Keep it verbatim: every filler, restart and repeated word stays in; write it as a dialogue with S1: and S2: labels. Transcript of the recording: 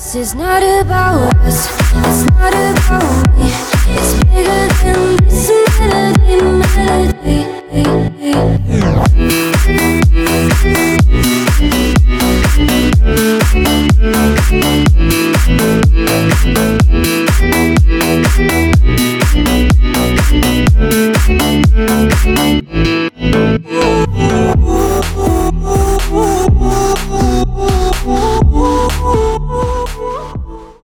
S1: This is not about us, it's not about me. It's bigger than this.